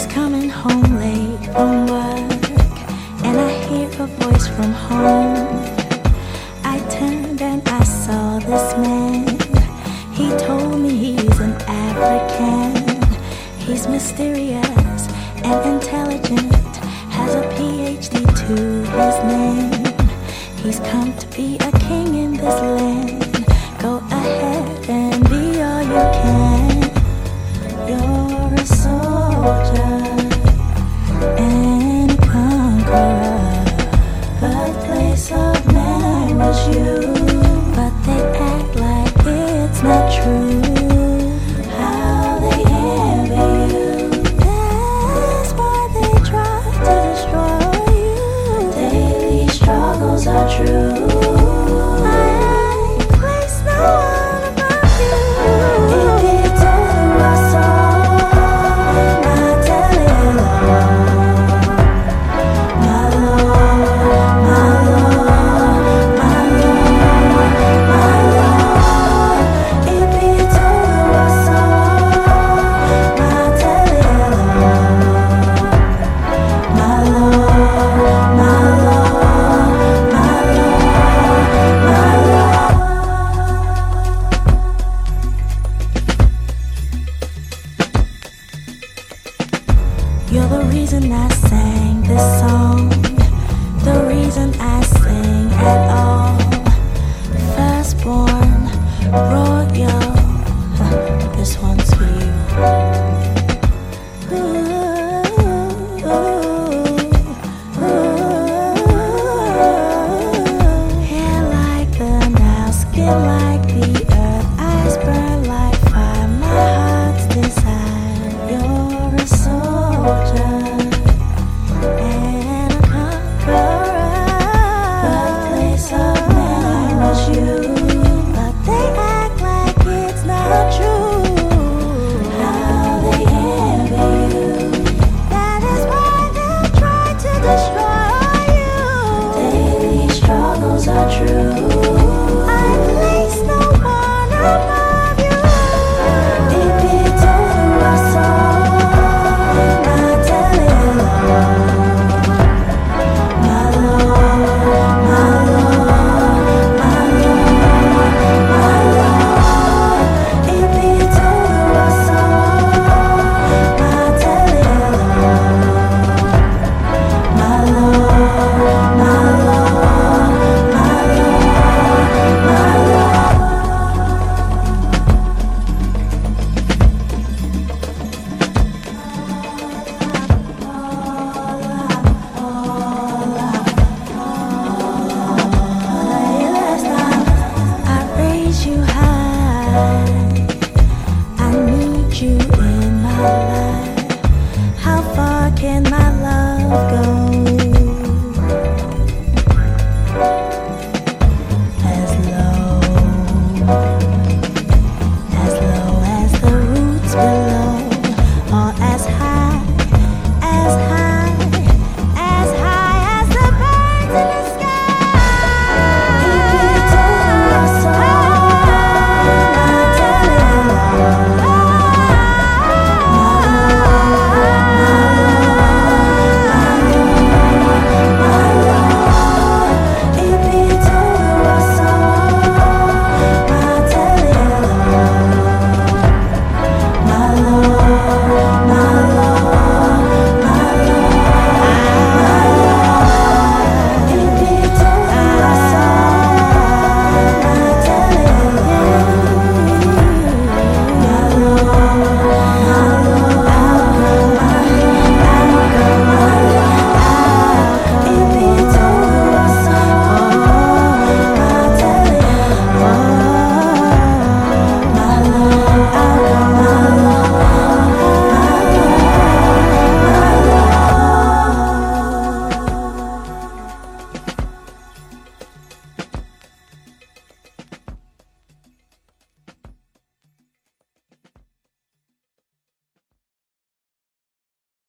coming home late from work, and I hear a voice from home. I turned and I saw this man. He told me he's an African. He's mysterious and intelligent, has a PhD to his name. He's come to be a king in this land. Go ahead and be all you can. You're a soldier and a conqueror. Birthplace of man was you, but they act like it's not true. How they envy you. That's why they try to destroy you. Daily struggles are true. You're the reason I sang this song, the reason I sing at all.